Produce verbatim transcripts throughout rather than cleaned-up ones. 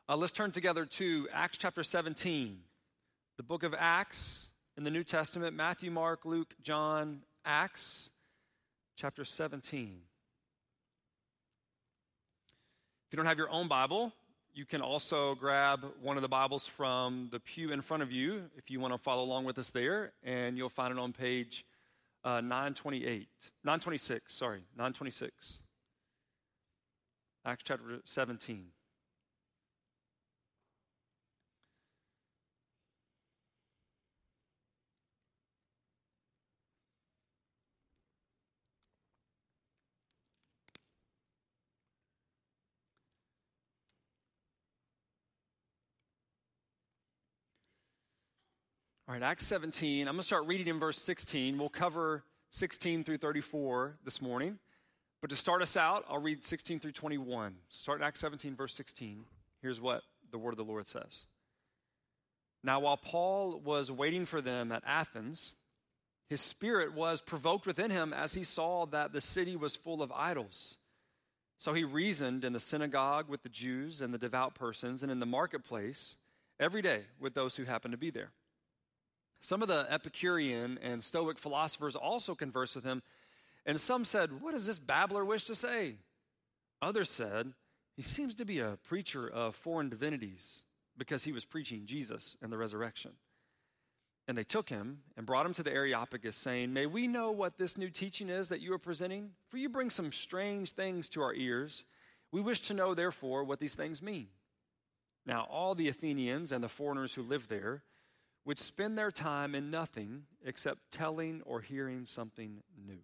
Uh, let's turn together to Acts chapter seventeen. The book of Acts in the New Testament, Matthew, Mark, Luke, John, Acts chapter seventeen. If you don't have your own Bible, you can also grab one of the Bibles from the pew in front of you if you want to follow along with us there, and you'll find it on page uh, nine twenty-eight, nine twenty-six, sorry, nine twenty-six. Acts chapter seventeen. All right, Acts seventeen. I'm going to start reading in verse sixteen. We'll cover sixteen through thirty-four this morning. But to start us out, I'll read sixteen through twenty-one. So start in Acts seventeen, verse sixteen. Here's what the word of the Lord says. Now, while Paul was waiting for them at Athens, his spirit was provoked within him as he saw that the city was full of idols. So he reasoned in the synagogue with the Jews and the devout persons, and in the marketplace every day with those who happened to be there. Some of the Epicurean and Stoic philosophers also conversed with him, and some said, "What does this babbler wish to say?" Others said, "He seems to be a preacher of foreign divinities," because he was preaching Jesus and the resurrection. And they took him and brought him to the Areopagus, saying, "May we know what this new teaching is that you are presenting? For you bring some strange things to our ears. We wish to know, therefore, what these things mean." Now all the Athenians and the foreigners who lived there would spend their time in nothing except telling or hearing something new.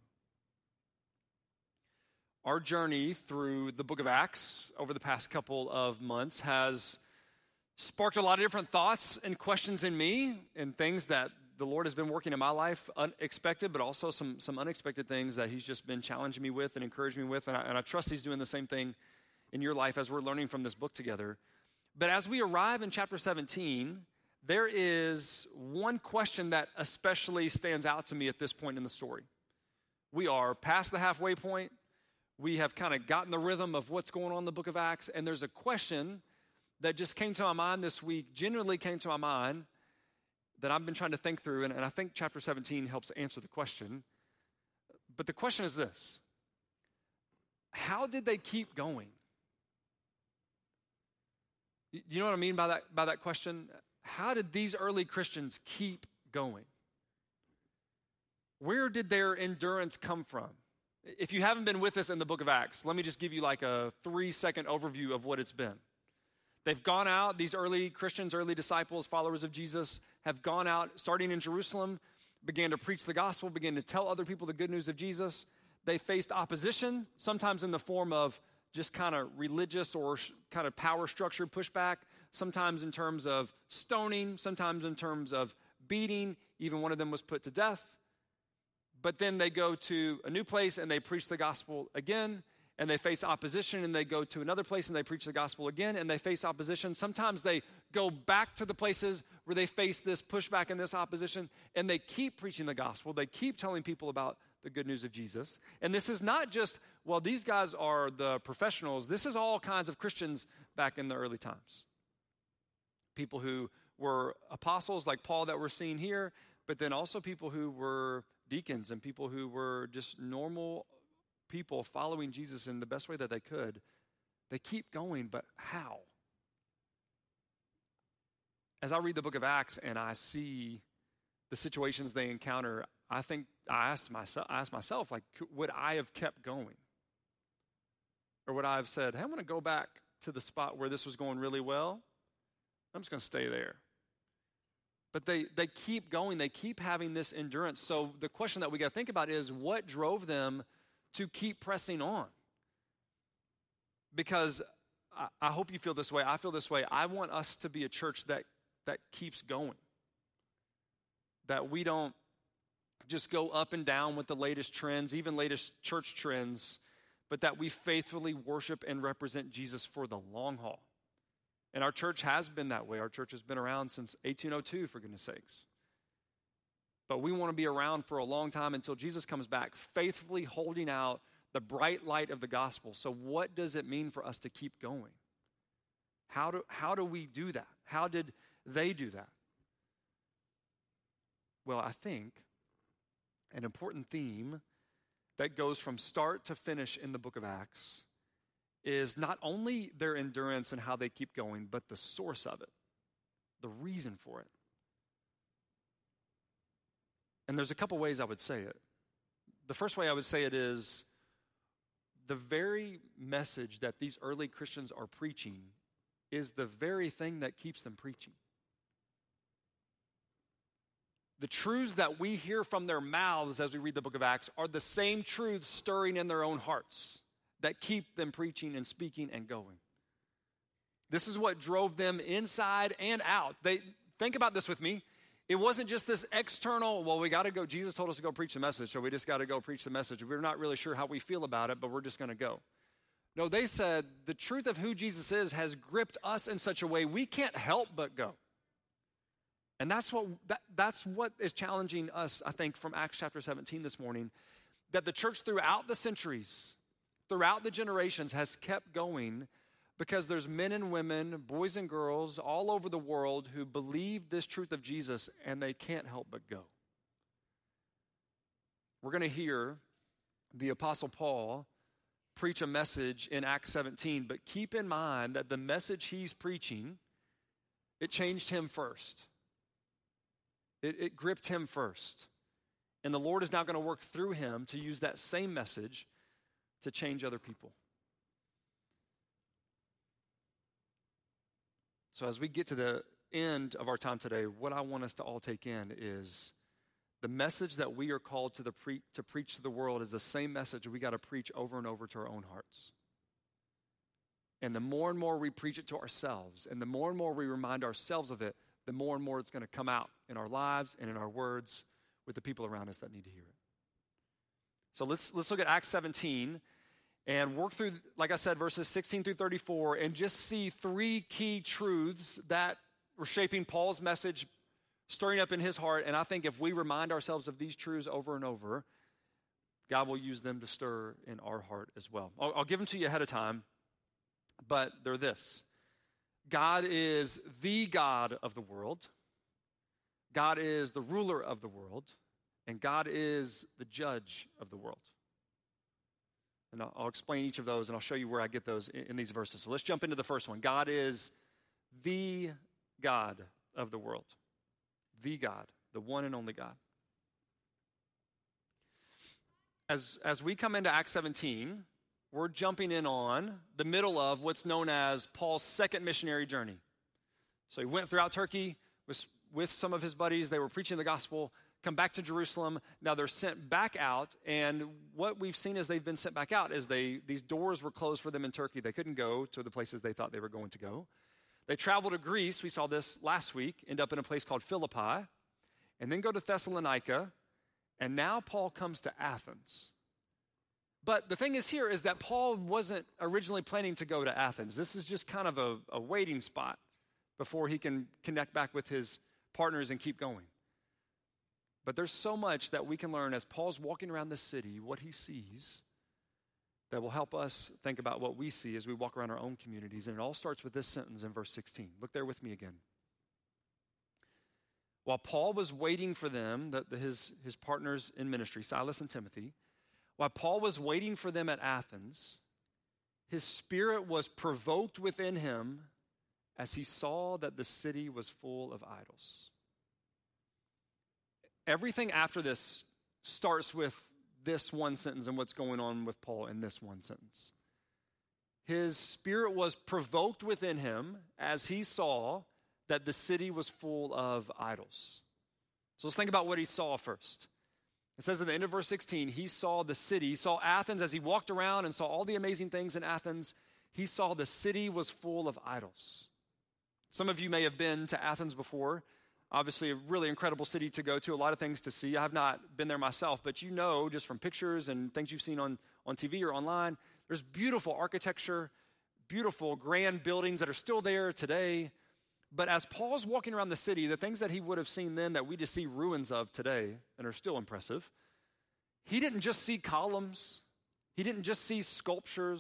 Our journey through the book of Acts over the past couple of months has sparked a lot of different thoughts and questions in me, and things that the Lord has been working in my life, unexpected, but also some, some unexpected things that he's just been challenging me with and encouraging me with, and I, and I trust he's doing the same thing in your life as we're learning from this book together. But as we arrive in chapter seventeen, there is one question that especially stands out to me at this point in the story. We are past the halfway point. We have kind of gotten the rhythm of what's going on in the book of Acts, and there's a question that just came to my mind this week, genuinely came to my mind, that I've been trying to think through, and, and I think chapter seventeen helps answer the question. But the question is this: how did they keep going? You know what I mean by that, by that question? How did these early Christians keep going? Where did their endurance come from? If you haven't been with us in the book of Acts, let me just give you like a three-second overview of what it's been. They've gone out, these early Christians, early disciples, followers of Jesus, have gone out, starting in Jerusalem, began to preach the gospel, began to tell other people the good news of Jesus. They faced opposition, sometimes in the form of just kind of religious or kind of power structure pushback, sometimes in terms of stoning, sometimes in terms of beating. Even one of them was put to death. But then they go to a new place and they preach the gospel again, and they face opposition, and they go to another place and they preach the gospel again, and they face opposition. Sometimes they go back to the places where they face this pushback and this opposition, and they keep preaching the gospel. They keep telling people about the good news of Jesus. And this is not just, well, these guys are the professionals. This is all kinds of Christians back in the early times. People who were apostles like Paul that we're seeing here, but then also people who were deacons and people who were just normal people following Jesus in the best way that they could. They keep going, but how? As I read the book of Acts and I see the situations they encounter, I think I asked myself, I asked myself, like, would I have kept going? Or would I have said, hey, I'm going to go back to the spot where this was going really well. I'm just going to stay there. But they, they keep going. They keep having this endurance. So the question that we got to think about is, what drove them to keep pressing on? Because I, I hope you feel this way. I feel this way. I want us to be a church that, that keeps going. That we don't just go up and down with the latest trends, even latest church trends, but that we faithfully worship and represent Jesus for the long haul. And our church has been that way. Our church has been around since eighteen oh two, for goodness sakes. But we want to be around for a long time until Jesus comes back, faithfully holding out the bright light of the gospel. So what does it mean for us to keep going? How do, how do we do that? How did they do that? Well, I think an important theme that goes from start to finish in the book of Acts is not only their endurance and how they keep going, but the source of it, the reason for it. And there's a couple ways I would say it. The first way I would say it is the very message that these early Christians are preaching is the very thing that keeps them preaching. The truths that we hear from their mouths as we read the book of Acts are the same truths stirring in their own hearts that keep them preaching and speaking and going. This is what drove them inside and out. They think about this with me. It wasn't just this external, well, we got to go. Jesus told us to go preach the message, so we just got to go preach the message. We're not really sure how we feel about it, but we're just going to go. No, they said the truth of who Jesus is has gripped us in such a way we can't help but go. And that's what that, that's what is challenging us, I think, from Acts chapter seventeen this morning, that the church throughout the centuries, throughout the generations has kept going because there's men and women, boys and girls all over the world who believe this truth of Jesus and they can't help but go. We're going to hear the Apostle Paul preach a message in Acts seventeen, but keep in mind that the message he's preaching, it changed him first. It, it gripped him first. And the Lord is now going to work through him to use that same message to change other people. So as we get to the end of our time today, what I want us to all take in is the message that we are called to, the pre- to preach to the world is the same message we got to preach over and over to our own hearts. And the more and more we preach it to ourselves, and the more and more we remind ourselves of it, the more and more it's going to come out in our lives and in our words with the people around us that need to hear it. So let's let's look at Acts seventeen and work through, like I said, verses sixteen through thirty-four, and just see three key truths that were shaping Paul's message, stirring up in his heart. And I think if we remind ourselves of these truths over and over, God will use them to stir in our heart as well. I'll, I'll give them to you ahead of time, but they're this. God is the God of the world. God is the ruler of the world. And God is the judge of the world. And I'll, I'll explain each of those, and I'll show you where I get those in, in these verses. So let's jump into the first one. God is the God of the world. The God, the one and only God. As, as we come into Acts seventeen, we're jumping in on the middle of what's known as Paul's second missionary journey. So he went throughout Turkey with, with some of his buddies. They were preaching the gospel, come back to Jerusalem. Now they're sent back out, and what we've seen as they've been sent back out is they these doors were closed for them in Turkey. They couldn't go to the places they thought they were going to go. They traveled to Greece. We saw this last week, end up in a place called Philippi, and then go to Thessalonica, and now Paul comes to Athens. But the thing is here is that Paul wasn't originally planning to go to Athens. This is just kind of a, a waiting spot before he can connect back with his partners and keep going. But there's so much that we can learn as Paul's walking around the city, what he sees, that will help us think about what we see as we walk around our own communities. And it all starts with this sentence in verse sixteen. Look there with me again. While Paul was waiting for them, the, the, his, his partners in ministry, Silas and Timothy, while Paul was waiting for them at Athens, his spirit was provoked within him as he saw that the city was full of idols. Everything after this starts with this one sentence and what's going on with Paul in this one sentence. His spirit was provoked within him as he saw that the city was full of idols. So let's think about what he saw first. It says at the end of verse sixteen, he saw the city, he saw Athens as he walked around and saw all the amazing things in Athens. He saw the city was full of idols. Some of you may have been to Athens before. Obviously, a really incredible city to go to, a lot of things to see. I have not been there myself, but you know just from pictures and things you've seen on, on T V or online, there's beautiful architecture, beautiful grand buildings that are still there today. But as Paul's walking around the city, the things that he would have seen then that we just see ruins of today and are still impressive, he didn't just see columns. He didn't just see sculptures.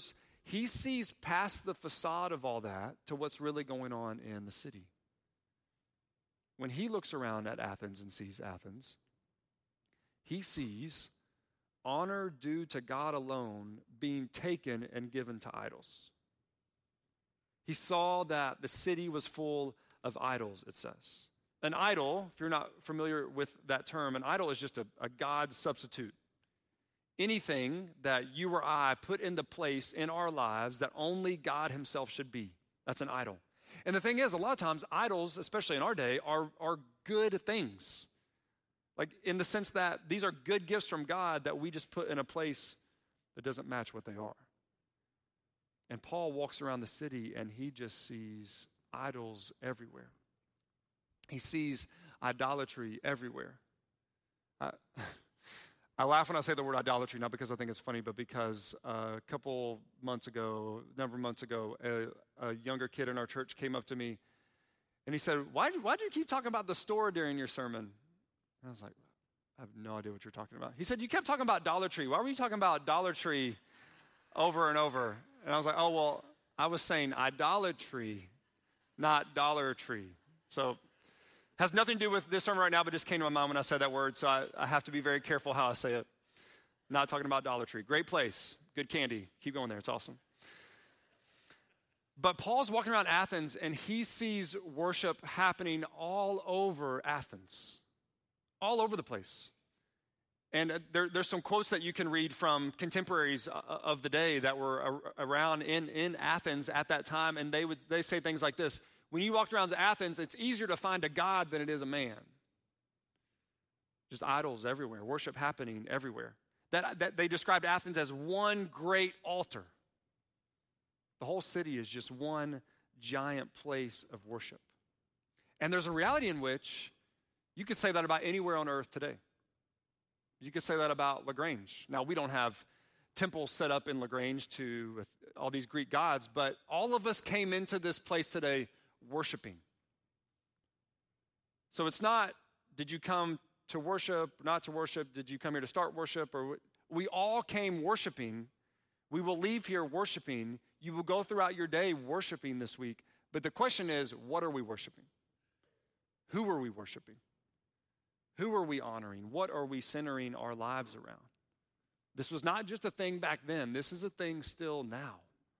he sees past the facade of all that to what's really going on in the city. When he looks around at Athens and sees Athens, he sees honor due to God alone being taken and given to idols. He saw that the city was full of idols, it says. An idol, if you're not familiar with that term, an idol is just a, a God substitute. Anything that you or I put into place in our lives that only God himself should be. That's an idol. And the thing is, a lot of times, idols, especially in our day, are, are good things. Like in the sense that these are good gifts from God that we just put in a place that doesn't match what they are. And Paul walks around the city and he just sees idols everywhere. He sees idolatry everywhere. I, I laugh when I say the word idolatry, not because I think it's funny, but because uh, a couple months ago, a number of months ago, a, a younger kid in our church came up to me and he said, why, why do you keep talking about the store during your sermon? And I was like, I have no idea what you're talking about. He said, you kept talking about Dollar Tree. Why were you talking about Dollar Tree over and over? And I was like, oh, well, I was saying idolatry, not Dollar Tree. So has nothing to do with this sermon right now, but just came to my mind when I said that word, so I, I have to be very careful how I say it. Not talking about Dollar Tree. Great place, good candy. Keep going there, it's awesome. But Paul's walking around Athens, and he sees worship happening all over Athens. All over the place. And there, there's some quotes that you can read from contemporaries of the day that were around in, in Athens at that time, and they would they say things like this: when you walked around Athens, it's easier to find a god than it is a man. Just idols everywhere, worship happening everywhere. That, that they described Athens as one great altar. The whole city is just one giant place of worship. And there's a reality in which you could say that about anywhere on earth today. You could say that about LaGrange. Now, we don't have temples set up in LaGrange to all these Greek gods, but all of us came into this place today worshiping. So it's not, did you come to worship, not to worship? Did you come here to start worship? Or we all came worshiping. We will leave here worshiping. You will go throughout your day worshiping this week. But the question is, what are we worshiping? Who are we worshiping? Who are we honoring? What are we centering our lives around? This was not just a thing back then. This is a thing still now.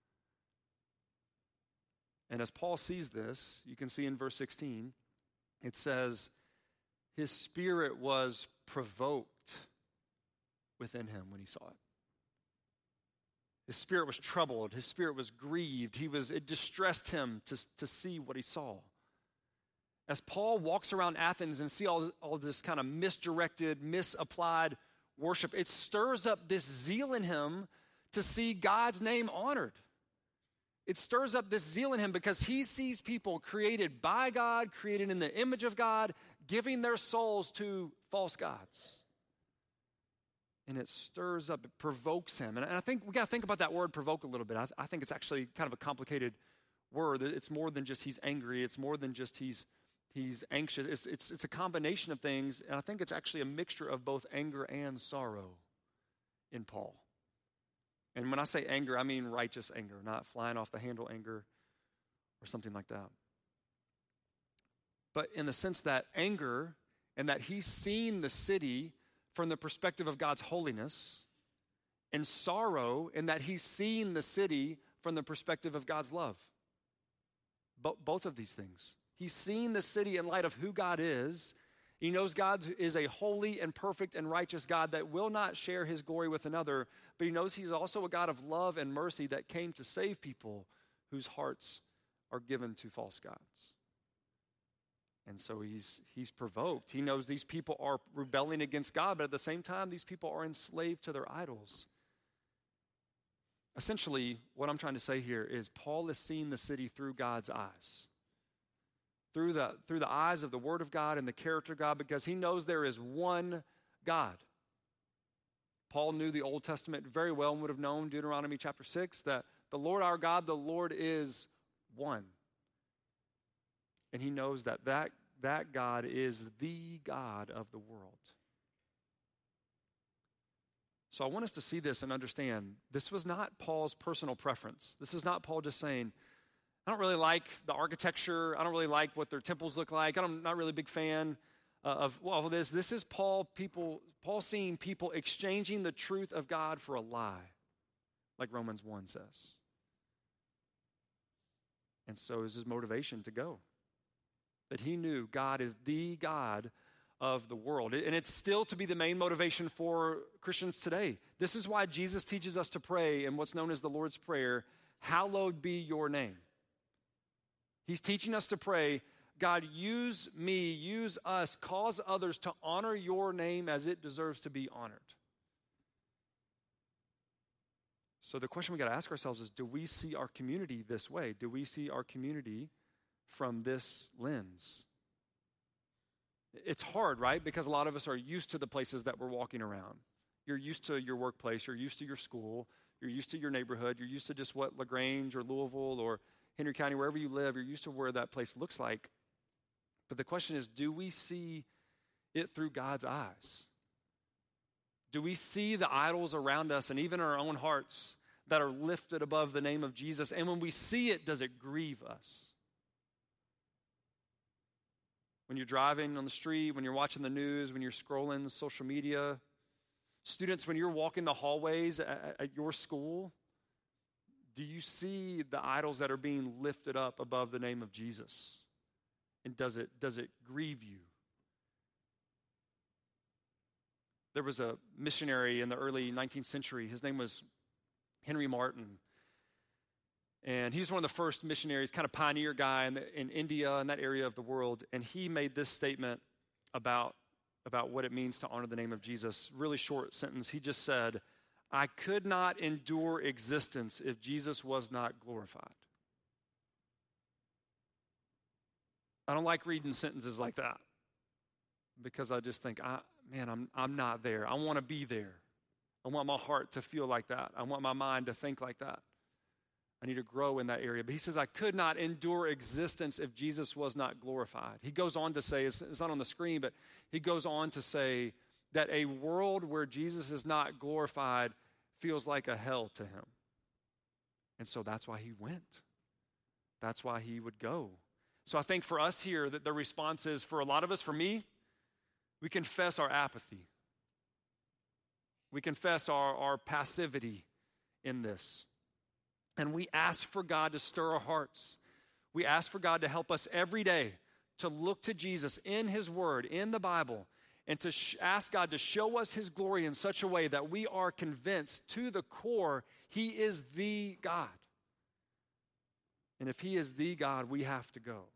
And as Paul sees this, you can see in verse sixteen, it says, his spirit was provoked within him when he saw it. His spirit was troubled. His spirit was grieved. He was, it distressed him to, to see what he saw. As Paul walks around Athens and see all, all this kind of misdirected, misapplied worship, it stirs up this zeal in him to see God's name honored. It stirs up this zeal in him because he sees people created by God, created in the image of God, giving their souls to false gods. And it stirs up, it provokes him. And I think we got to think about that word provoke a little bit. I, I think it's actually kind of a complicated word. It's more than just he's angry. It's more than just he's He's anxious. It's, it's, it's a combination of things, and I think it's actually a mixture of both anger and sorrow in Paul. And when I say anger, I mean righteous anger, not flying off the handle anger or something like that. But in the sense that anger, and that he's seen the city from the perspective of God's holiness, and sorrow in that he's seen the city from the perspective of God's love. Bo- both of these things. He's seen the city in light of who God is. He knows God is a holy and perfect and righteous God that will not share his glory with another, but he knows he's also a God of love and mercy that came to save people whose hearts are given to false gods. And so he's, he's provoked. He knows these people are rebelling against God, but at the same time, these people are enslaved to their idols. Essentially, what I'm trying to say here is Paul is seeing the city through God's eyes. Through the, through the eyes of the Word of God and the character of God, because he knows there is one God. Paul knew the Old Testament very well and would have known Deuteronomy chapter six, that the Lord our God, the Lord is one. And he knows that that, that God is the God of the world. So I want us to see this and understand this was not Paul's personal preference. This is not Paul just saying, I don't really like the architecture. I don't really like what their temples look like. I'm not really a big fan uh, of all of this. This is Paul people, Paul seeing people exchanging the truth of God for a lie, like Romans one says. And so is his motivation to go. That he knew God is the God of the world. And it's still to be the main motivation for Christians today. This is why Jesus teaches us to pray in what's known as the Lord's Prayer, hallowed be your name. He's teaching us to pray, God, use me, use us, cause others to honor your name as it deserves to be honored. So the question we got to ask ourselves is, do we see our community this way? Do we see our community from this lens? It's hard, right? Because a lot of us are used to the places that we're walking around. You're used to your workplace. You're used to your school. You're used to your neighborhood. You're used to just what LaGrange or Louisville or Henry County, wherever you live, you're used to where that place looks like. But the question is, do we see it through God's eyes? Do we see the idols around us and even our own hearts that are lifted above the name of Jesus? And when we see it, does it grieve us? When you're driving on the street, when you're watching the news, when you're scrolling social media, students, when you're walking the hallways at, at your school, do you see the idols that are being lifted up above the name of Jesus? And does it, does it grieve you? There was a missionary in the early nineteenth century. His name was Henry Martin. And he was one of the first missionaries, kind of pioneer guy in, the, in India and that area of the world. And he made this statement about, about what it means to honor the name of Jesus. Really short sentence. He just said, I could not endure existence if Jesus was not glorified. I don't like reading sentences like that because I just think, I, man, I'm, I'm not there. I want to be there. I want my heart to feel like that. I want my mind to think like that. I need to grow in that area. But he says, I could not endure existence if Jesus was not glorified. He goes on to say, it's, it's not on the screen, but he goes on to say that a world where Jesus is not glorified feels like a hell to him. And so that's why he went. That's why he would go. So I think for us here, that the response is, for a lot of us, for me, we confess our apathy. We confess our, our passivity in this. And we ask for God to stir our hearts. We ask for God to help us every day to look to Jesus in his word, in the Bible, and to sh- ask God to show us his glory in such a way that we are convinced to the core he is the God. And if he is the God, we have to go.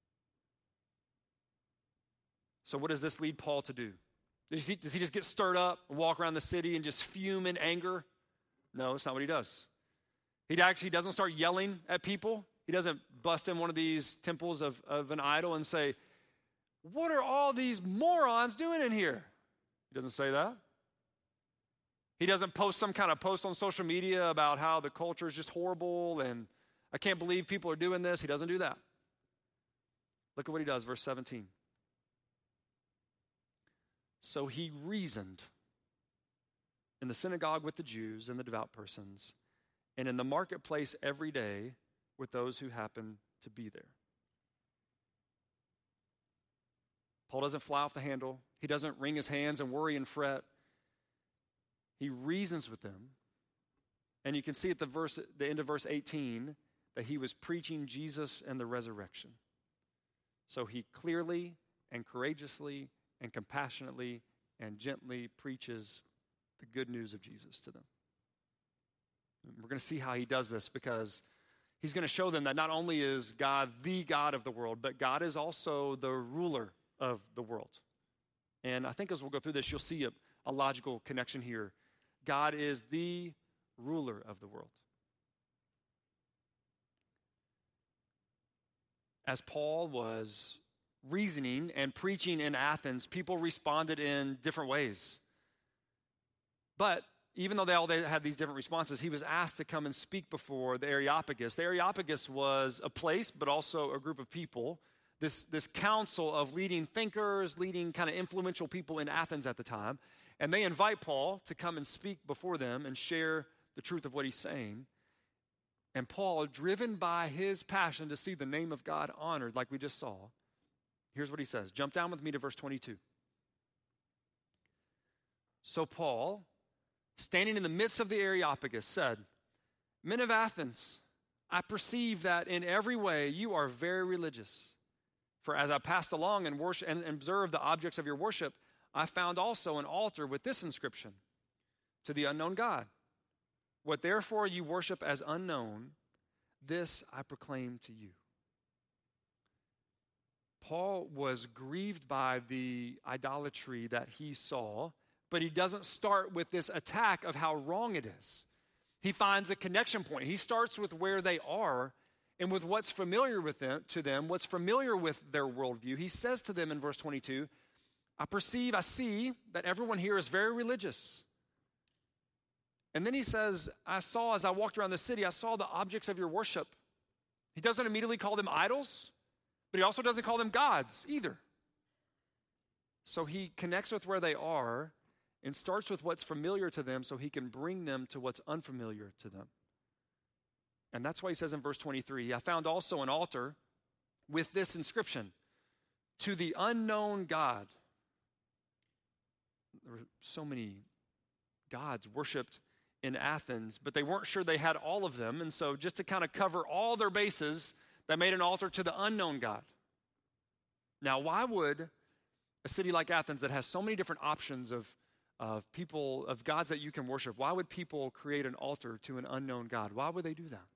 So what does this lead Paul to do? Does he, does he just get stirred up and walk around the city and just fume in anger? No, it's not what he does. He actually doesn't start yelling at people. He doesn't bust in one of these temples of, of an idol and say, what are all these morons doing in here? He doesn't say that. He doesn't post some kind of post on social media about how the culture is just horrible and I can't believe people are doing this. He doesn't do that. Look at what he does, verse seventeen. So he reasoned in the synagogue with the Jews and the devout persons, and in the marketplace every day with those who happen to be there. Paul doesn't fly off the handle. He doesn't wring his hands and worry and fret. He reasons with them. And you can see at the verse, the end of verse eighteen that he was preaching Jesus and the resurrection. So he clearly and courageously and compassionately and gently preaches the good news of Jesus to them. And we're going to see how he does this because he's going to show them that not only is God the God of the world, but God is also the ruler of the world. And I think as we'll go through this, you'll see a, a logical connection here. God is the ruler of the world. As Paul was reasoning and preaching in Athens, people responded in different ways. But even though they all they had these different responses, he was asked to come and speak before the Areopagus. The Areopagus was a place, but also a group of people. This, this council of leading thinkers, leading kind of influential people in Athens at the time. And they invite Paul to come and speak before them and share the truth of what he's saying. And Paul, driven by his passion to see the name of God honored, like we just saw, here's what he says. Jump down with me to verse twenty-two. So Paul, standing in the midst of the Areopagus, said, Men of Athens, I perceive that in every way you are very religious. For as I passed along and, worship, and observed the objects of your worship, I found also an altar with this inscription, to the unknown God. What therefore you worship as unknown, this I proclaim to you. Paul was grieved by the idolatry that he saw, but he doesn't start with this attack of how wrong it is. He finds a connection point. He starts with where they are and with what's familiar with them, to them, what's familiar with their worldview. He says to them in verse twenty-two, I perceive, I see that everyone here is very religious. And then he says, I saw as I walked around the city, I saw the objects of your worship. He doesn't immediately call them idols, but he also doesn't call them gods either. So he connects with where they are and starts with what's familiar to them so he can bring them to what's unfamiliar to them. And that's why he says in verse twenty-three, I found also an altar with this inscription, to the unknown God. There were so many gods worshipped in Athens, but they weren't sure they had all of them. And so just to kind of cover all their bases, they made an altar to the unknown God. Now, why would a city like Athens that has so many different options of, of people, of gods that you can worship, why would people create an altar to an unknown God? Why would they do that?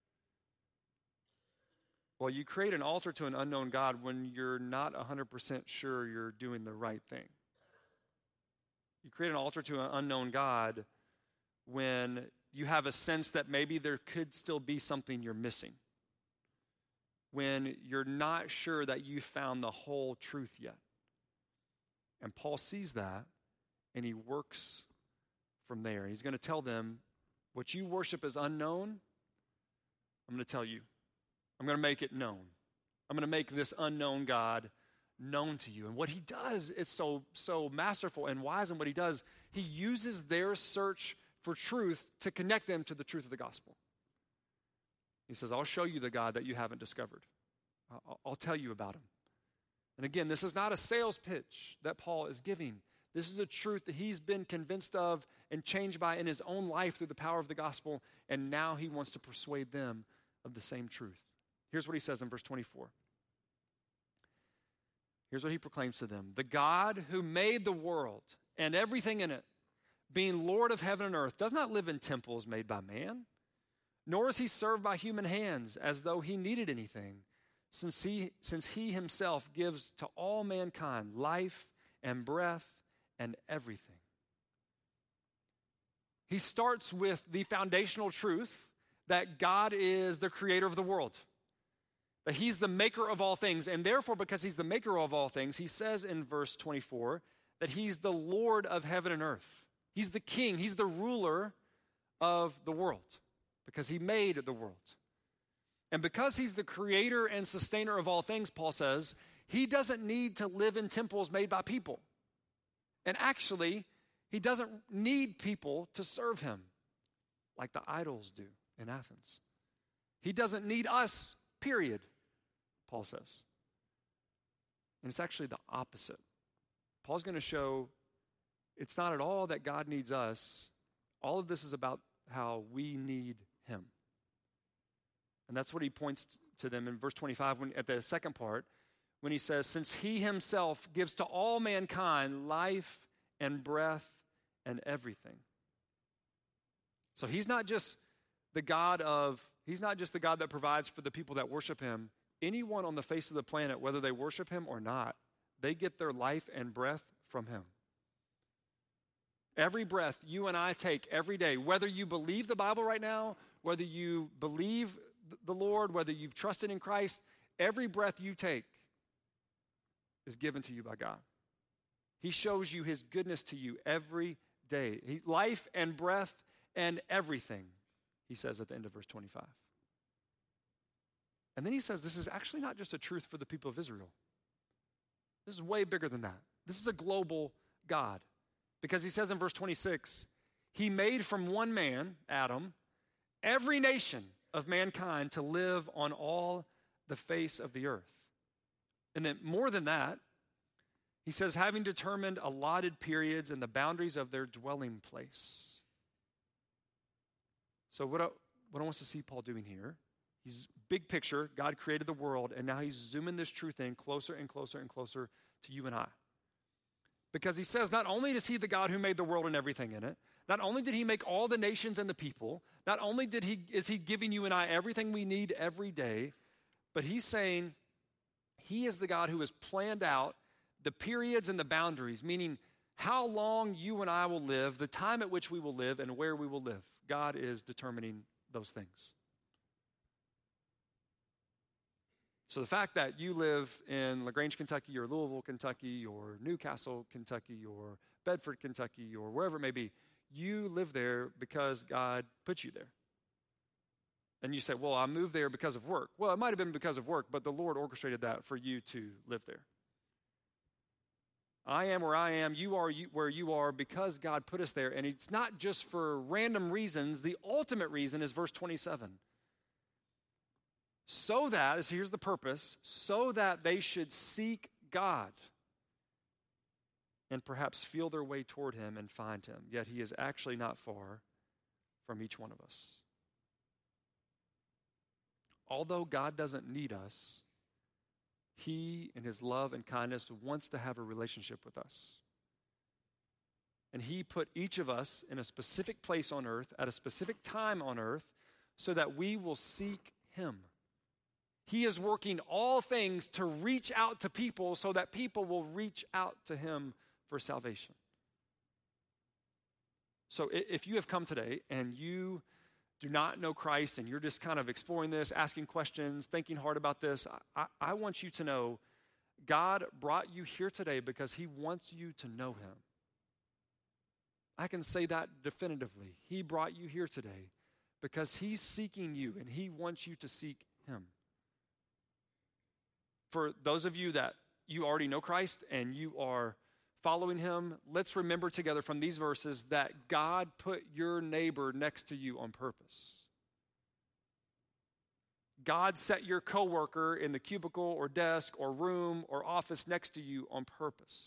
Well, you create an altar to an unknown God when you're not one hundred percent sure you're doing the right thing. You create an altar to an unknown God when you have a sense that maybe there could still be something you're missing. When you're not sure that you found the whole truth yet. And Paul sees that, and he works from there. He's going to tell them, what you worship is unknown, I'm going to tell you. I'm going to make it known. I'm going to make this unknown God known to you. And what he does, it's so, so masterful and wise in what he does. He uses their search for truth to connect them to the truth of the gospel. He says, I'll show you the God that you haven't discovered. I'll, I'll tell you about him. And again, this is not a sales pitch that Paul is giving. This is a truth that he's been convinced of and changed by in his own life through the power of the gospel, and now he wants to persuade them of the same truth. Here's what he says in verse twenty-four. Here's what he proclaims to them. The God who made the world and everything in it, being Lord of heaven and earth, does not live in temples made by man, nor is he served by human hands as though he needed anything, since he, since he himself gives to all mankind life and breath and everything. He starts with the foundational truth that God is the creator of the world, that he's the maker of all things, and therefore, because he's the maker of all things, he says in verse twenty-four that he's the Lord of heaven and earth. He's the king, he's the ruler of the world, because he made the world. And because he's the creator and sustainer of all things, Paul says, he doesn't need to live in temples made by people. And actually, he doesn't need people to serve him like the idols do in Athens. He doesn't need us, period, Paul says. And it's actually the opposite. Paul's going to show it's not at all that God needs us. All of this is about how we need him. And that's what he points to them in verse twenty-five, when, at the second part, when he says, since he himself gives to all mankind life and breath and everything. So he's not just the God of, he's not just the God that provides for the people that worship him. Anyone on the face of the planet, whether they worship him or not, they get their life and breath from him. Every breath you and I take every day, whether you believe the Bible right now, whether you believe the Lord, whether you've trusted in Christ, every breath you take is given to you by God. He shows you his goodness to you every day. He, life and breath and everything, he says at the end of verse twenty-five. And then he says this is actually not just a truth for the people of Israel. This is way bigger than that. This is a global God. Because he says in verse twenty-six, he made from one man, Adam, every nation of mankind to live on all the face of the earth. And then more than that, he says, having determined allotted periods and the boundaries of their dwelling place. So what I, what I want us to see Paul doing here, he's big picture, God created the world, and now he's zooming this truth in closer and closer and closer to you and I. Because he says, not only is he the God who made the world and everything in it, not only did he make all the nations and the people, not only did he is he giving you and I everything we need every day, but he's saying he is the God who has planned out the periods and the boundaries, meaning how long you and I will live, the time at which we will live, and where we will live. God is determining those things. So the fact that you live in LaGrange, Kentucky, or Louisville, Kentucky, or Newcastle, Kentucky, or Bedford, Kentucky, or wherever it may be, you live there because God put you there. And you say, well, I moved there because of work. Well, it might have been because of work, but the Lord orchestrated that for you to live there. I am where I am, you are you, where you are because God put us there. And it's not just for random reasons. The ultimate reason is verse twenty-seven. So that, so here's the purpose, so that they should seek God and perhaps feel their way toward him and find him. Yet he is actually not far from each one of us. Although God doesn't need us, he, in his love and kindness, wants to have a relationship with us. And he put each of us in a specific place on earth, at a specific time on earth, so that we will seek him. He is working all things to reach out to people so that people will reach out to him for salvation. So if you have come today and you do not know Christ and you're just kind of exploring this, asking questions, thinking hard about this, I, I want you to know God brought you here today because he wants you to know him. I can say that definitively. He brought you here today because he's seeking you and he wants you to seek him. For those of you that you already know Christ and you are following him, let's remember together from these verses that God put your neighbor next to you on purpose. God set your coworker in the cubicle or desk or room or office next to you on purpose.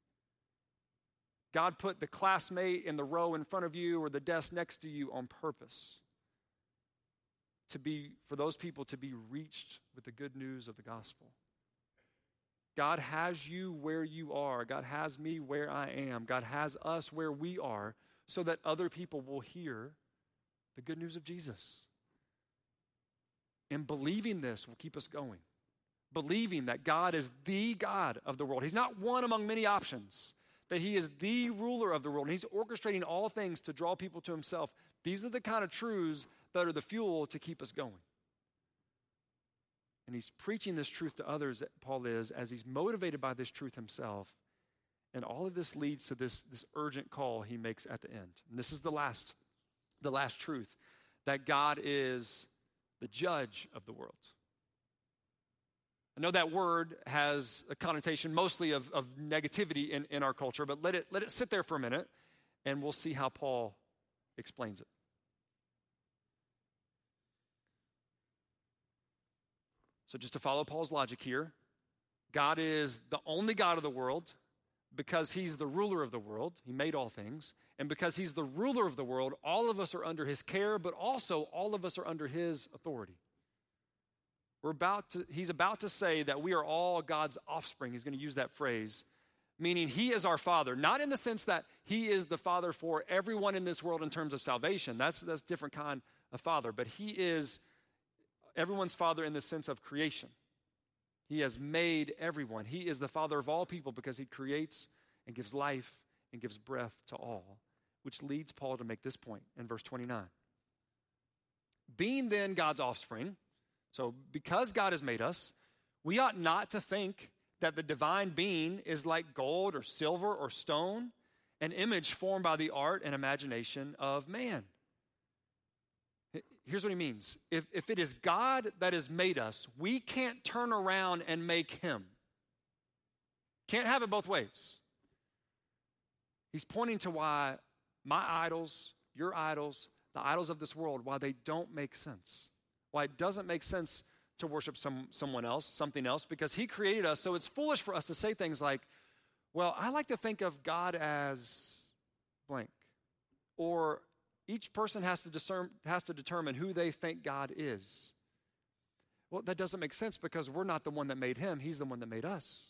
God put the classmate in the row in front of you or the desk next to you on purpose. To be, for those people to be reached with the good news of the gospel. God has you where you are. God has me where I am. God has us where we are so that other people will hear the good news of Jesus. And believing this will keep us going. Believing that God is the God of the world. He's not one among many options. That he is the ruler of the world. And he's orchestrating all things to draw people to himself. These are the kind of truths that are the fuel to keep us going. And he's preaching this truth to others, Paul is, as he's motivated by this truth himself. And all of this leads to this, this urgent call he makes at the end. And this is the last, the last truth, that God is the judge of the world. I know that word has a connotation mostly of, of negativity in, in our culture, but let it, let it sit there for a minute, and we'll see how Paul explains it. So just to follow Paul's logic here, God is the only God of the world because he's the ruler of the world. He made all things. And because he's the ruler of the world, all of us are under his care, but also all of us are under his authority. We're about to, he's about to say that we are all God's offspring. He's going to use that phrase, meaning he is our father, not in the sense that he is the father for everyone in this world in terms of salvation. That's, that's a different kind of father, but he is everyone's father in the sense of creation. He has made everyone. He is the father of all people because he creates and gives life and gives breath to all, which leads Paul to make this point in verse twenty-nine. Being then God's offspring, so because God has made us, we ought not to think that the divine being is like gold or silver or stone, an image formed by the art and imagination of man. Here's what he means. If, if it is God that has made us, we can't turn around and make him. Can't have it both ways. He He's pointing to why my idols, your idols, the idols of this world, why they don't make sense. Why it doesn't make sense to worship some, someone else, something else, because he created us. So it's foolish for us to say things like, well, I like to think of God as blank. Or each person has to discern, has to determine who they think God is. Well, that doesn't make sense because we're not the one that made him. He's the one that made us.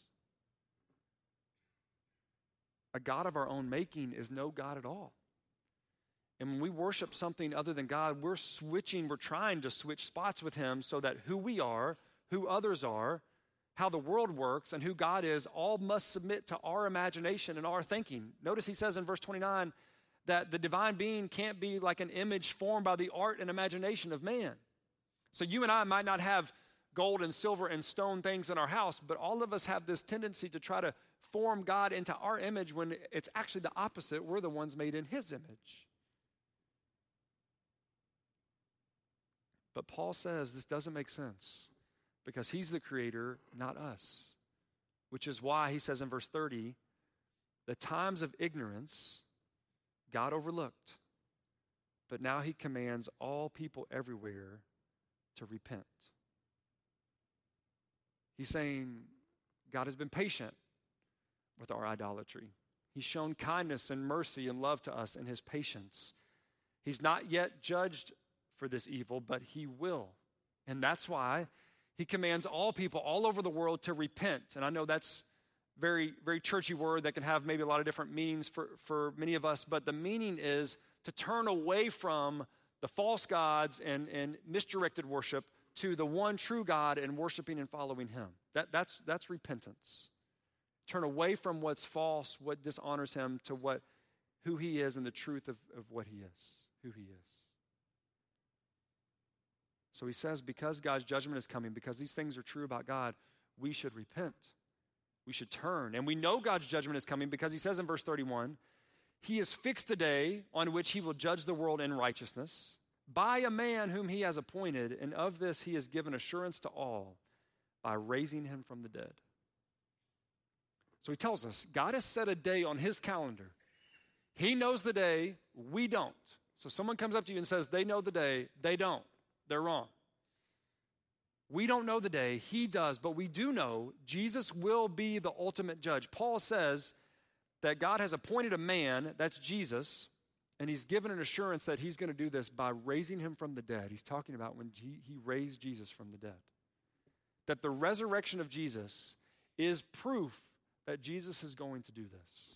A God of our own making is no God at all. And when we worship something other than God, we're switching, we're trying to switch spots with him so that who we are, who others are, how the world works, and who God is, all must submit to our imagination and our thinking. Notice he says in verse twenty-nine that the divine being can't be like an image formed by the art and imagination of man. So you and I might not have gold and silver and stone things in our house, but all of us have this tendency to try to form God into our image when it's actually the opposite. We're the ones made in his image. But Paul says this doesn't make sense because he's the creator, not us. Which is why he says in verse thirty, the times of ignorance God overlooked, but now he commands all people everywhere to repent. He's saying God has been patient with our idolatry. He's shown kindness and mercy and love to us in his patience. He's not yet judged for this evil, but he will. And that's why he commands all people all over the world to repent. And I know that's very, very churchy word that can have maybe a lot of different meanings for, for many of us, but the meaning is to turn away from the false gods and, and misdirected worship to the one true God and worshiping and following him. That, that's, that's repentance. Turn away from what's false, what dishonors him, to what who he is and the truth of, of what he is, who he is. So he says, because God's judgment is coming, because these things are true about God, we should repent. We should turn. And we know God's judgment is coming because he says in verse thirty-one, he has fixed a day on which he will judge the world in righteousness by a man whom he has appointed, and of this he has given assurance to all by raising him from the dead. So he tells us, God has set a day on his calendar. He knows the day, we don't. So someone comes up to you and says they know the day, they don't. They're wrong. We don't know the day, he does, but we do know Jesus will be the ultimate judge. Paul says that God has appointed a man, that's Jesus, and he's given an assurance that he's going to do this by raising him from the dead. He's talking about when he, he raised Jesus from the dead. That the resurrection of Jesus is proof that Jesus is going to do this.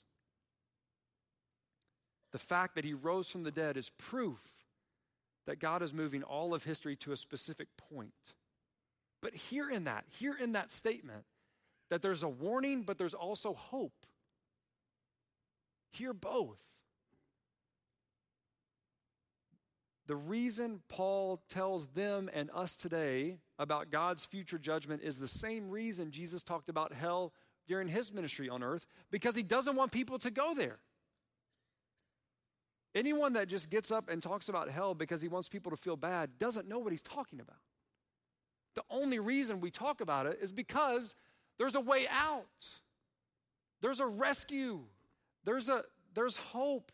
The fact that he rose from the dead is proof that God is moving all of history to a specific point. But hear in that, hear in that statement that there's a warning, but there's also hope. Hear both. The reason Paul tells them and us today about God's future judgment is the same reason Jesus talked about hell during his ministry on earth, because he doesn't want people to go there. Anyone that just gets up and talks about hell because he wants people to feel bad doesn't know what he's talking about. The only reason we talk about it is because there's a way out. There's a rescue. There's a there's hope.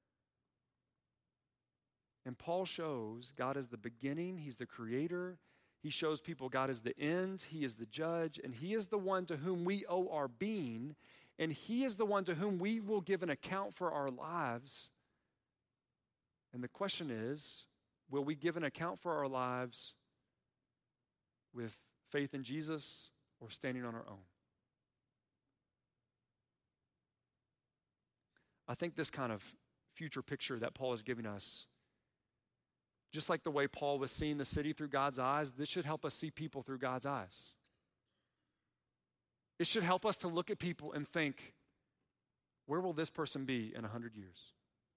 And Paul shows God is the beginning, he's the creator. He shows people God is the end, he is the judge, and he is the one to whom we owe our being, and he is the one to whom we will give an account for our lives. And the question is, will we give an account for our lives with faith in Jesus or standing on our own? I think this kind of future picture that Paul is giving us, just like the way Paul was seeing the city through God's eyes, this should help us see people through God's eyes. It should help us to look at people and think, where will this person be in a hundred years?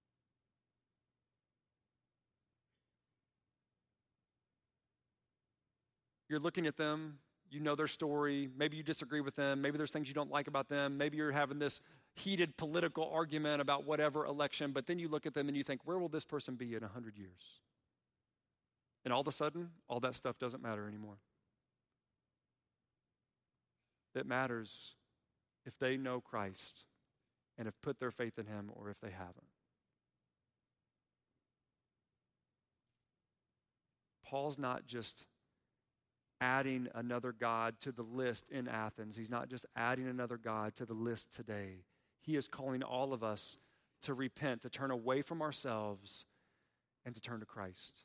You're looking at them, you know their story, maybe you disagree with them, maybe there's things you don't like about them, maybe you're having this heated political argument about whatever election, but then you look at them and you think, where will this person be in a hundred years? And all of a sudden, all that stuff doesn't matter anymore. It matters if they know Christ and have put their faith in him, or if they haven't. Paul's not just adding another god to the list in Athens. He's not just adding another god to the list today. He is calling all of us to repent, to turn away from ourselves, and to turn to Christ.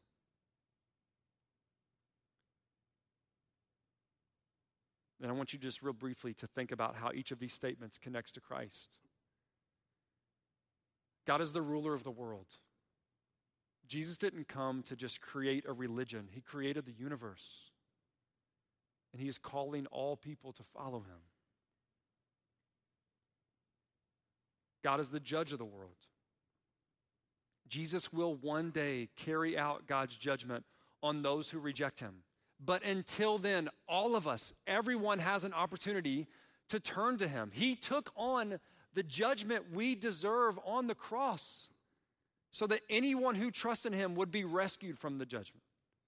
And I want you just real briefly to think about how each of these statements connects to Christ. God is the ruler of the world. Jesus didn't come to just create a religion. He created the universe. And he is calling all people to follow him. God is the judge of the world. Jesus will one day carry out God's judgment on those who reject him. But until then, all of us, everyone has an opportunity to turn to him. He took on the judgment we deserve on the cross so that anyone who trusts in him would be rescued from the judgment.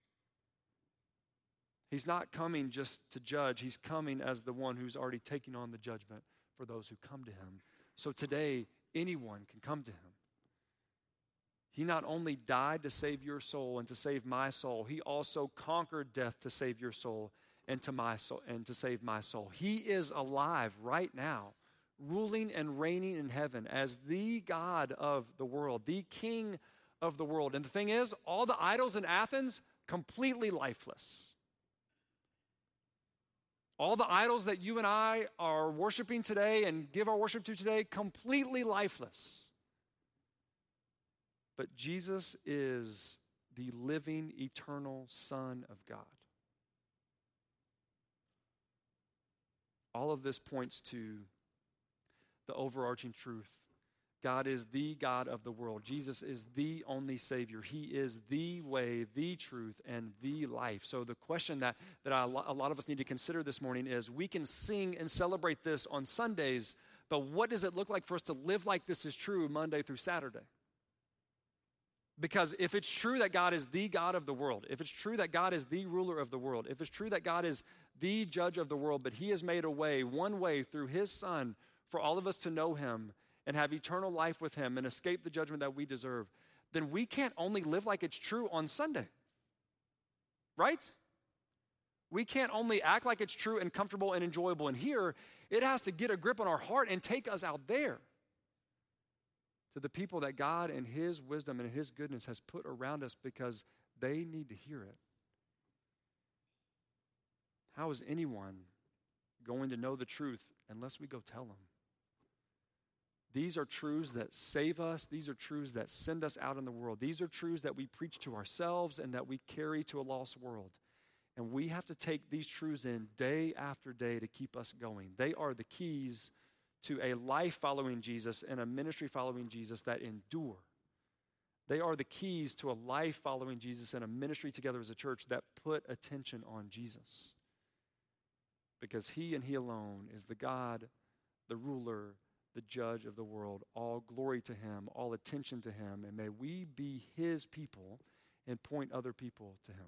He's not coming just to judge. He's coming as the one who's already taking on the judgment for those who come to him. So today, anyone can come to him. He not only died to save your soul and to save my soul, he also conquered death to save your soul and to my soul and to save my soul. He is alive right now, ruling and reigning in heaven as the God of the world, the King of the world. And the thing is, all the idols in Athens, completely lifeless. All the idols that you and I are worshiping today and give our worship to today, completely lifeless. But Jesus is the living, eternal Son of God. All of this points to the overarching truth. God is the God of the world. Jesus is the only Savior. He is the way, the truth, and the life. So the question that, that I, a lot of us need to consider this morning is, we can sing and celebrate this on Sundays, but what does it look like for us to live like this is true Monday through Saturday? Because if it's true that God is the God of the world, if it's true that God is the ruler of the world, if it's true that God is the judge of the world, but he has made a way, one way through his Son for all of us to know him and have eternal life with him and escape the judgment that we deserve, then we can't only live like it's true on Sunday, right? We can't only act like it's true and comfortable and enjoyable in here. It has to get a grip on our heart and take us out there to the people that God in his wisdom and his goodness has put around us, because they need to hear it. How is anyone going to know the truth unless we go tell them? These are truths that save us. These are truths that send us out in the world. These are truths that we preach to ourselves and that we carry to a lost world. And we have to take these truths in day after day to keep us going. They are the keys to a life following Jesus and a ministry following Jesus that endure. They are the keys to a life following Jesus and a ministry together as a church that put attention on Jesus. Because he and he alone is the God, the ruler, the judge of the world. All glory to him, all attention to him, and may we be his people and point other people to him.